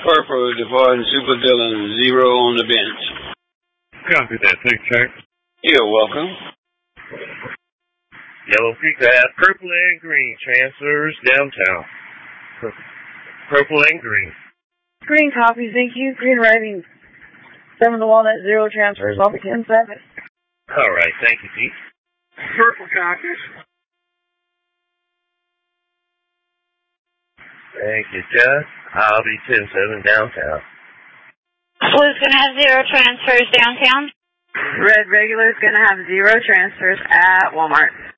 Purple departing Super Dillon, 0 on the bench. Copy that. Thanks, sir. You're welcome. Yellow Creek, I have purple and green transfers downtown. Purple and green. Green copy, thank you. Green writing. 7 to Walnut, 0 transfers. I'll be 10-7. All right, thank you, Pete. Purple copies. Thank you, Jeff. I'll be 10-7 downtown. Blue's going to have 0 transfers downtown. Red regular is going to have 0 transfers at Walmart.